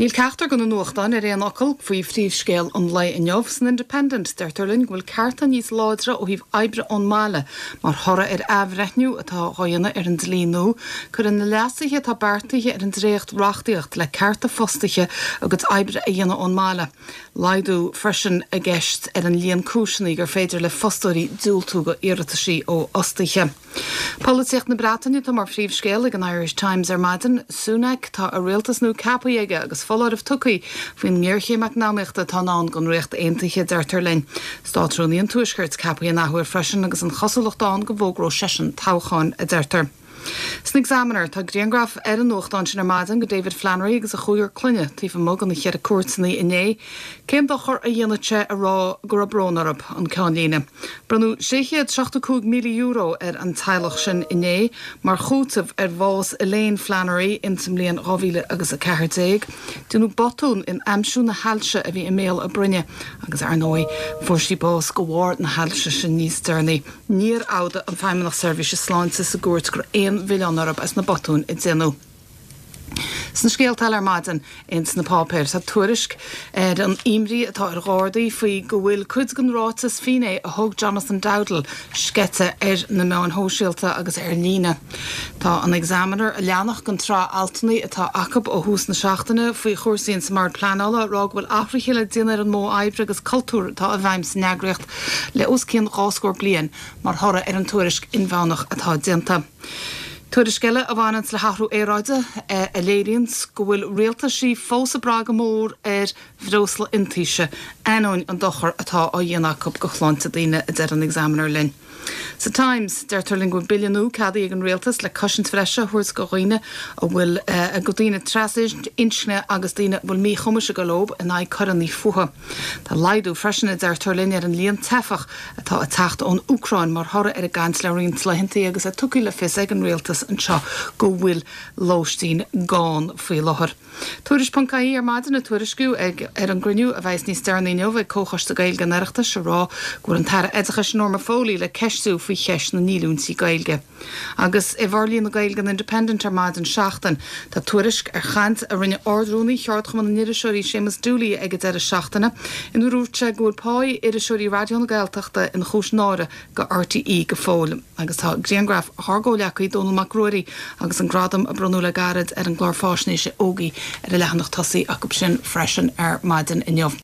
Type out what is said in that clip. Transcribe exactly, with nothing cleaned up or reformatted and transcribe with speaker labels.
Speaker 1: Níl ceachtar gan an nuachtain ar éon ocail faoi phríomhscéal an lei inneomh san Independent deirtarlinn bhfuil cearta níos láidre ó híh oibre ón mála mar thora ar abhreithniú atá roianna ar an dlíú chur in na leasaiche tá beartaithe ar an dréocht bhreachtaíocht le cearta fostaithe agus oibre a dhéanana ón mála. Laidú freisin a gceist ar an líon cúiseannaí gur féidir le fostóirí dúiltú go iarratasí ó ostaithe. Políocht na Breataine tá mar phríomhscéal ag an Irish Times ar maidin Sunak tá a rialtasnú capaige agus folláir of tucaí faoin níorchéimeach námíochta tá ná gon réocht aontaithe deirtarlinn. Stáitróníon tuaisgurt capaí nachhuair freisin agus an chosalachtán go bhógró sesin táchaáin a deirtar. Sn examiner tá Griangraf ar an nóchtán sin ar maidin go David Flannery agus a chuúir clunne tí fa mog an na chead a cuairtsaí iné, céim do chur a dhéanaite a rá gur a brónarab an ceáníine. Brunú séchéad seachtacúig míle euro ar an teilech sin iné, mar chútamh ar bhás Elaine Flannery in sam líon rámhíle agus a ceithrdéig, dúnú botún in amsú na hailse a bhí iméil a brunne agus ar nói fuairsí bás go bhhar na hailse sin níos dearnaí. Níor áda an feimimnach service sláinte sa gúirt gur éon bhillión arab as na botún i déanú. Sna scéaltal ar maidin ins na pápéir sa tuairisc ar an imrí atá ar gádaí faoi go bhfuil cuid gan rátas finé a thug Jonathan Dowdall scete ar na meán hóisialta agus ar lína. Tá an examiner a leannach gan trá altaní atá acab ó hús na seachtaine faoi chóirsaíonn sa mar planála rá bhfuil africhéile déanaar an mó oibre agus cultúr tá a bhaim sa neagracht le oscíonn gáscóir blian mar thora ar an tuairisc inbhánach atá déanta. Tuairisceile a bhhainant le hathrú éráide a léiríonn go bhfuil rialtasí fósa braga mór ar bhrósla intíise anóin an dochar atá á dhéanach go chláinte daoine a d an examiner linn. Sa Times deirtarlinn go billianú cadaí ag an rialtas le cosint freise thuairs go roiine a bhfuil a go daoine treiséis insne agus daoine bhfuil mí chumas go lob in ag choraní fuha. Tá laidú freisinna deirtarlinn ar an líon tefach atá a techt ón Ucrain mar thora ar a gans le rion tlahinntaí agus a tucaí le fis ag an rialtas an seo go bhfuil lóistín gáin faoi láthair. Tuairis Puncaí ar maidin na tuairisciú ag ar an gruniú a bheits níos dearnaí neomh ag cóchasta gailge neireachta se rá gur an tar éidechas norma fólí le ceistú faoi cheist na nílúnsaí gailge. Agus i bharlíonn na gailgan Independent ar maidin seachtain tá tuairisc ar chant a rinne ordrúnaí cheart chum an iiriseoirí Séamus Dooley ag de seachtainna in rúte gúil páid iiriseoirí radioúna gailteachta in chúis náire go R T E go fólam agus tá Griangraf thgóleachaí Donal McRory agus an gradam a brunúla garad ar an glár fásnéise ógaí ar a lehanach tosaí a go sin freisin ar maidin inneomh.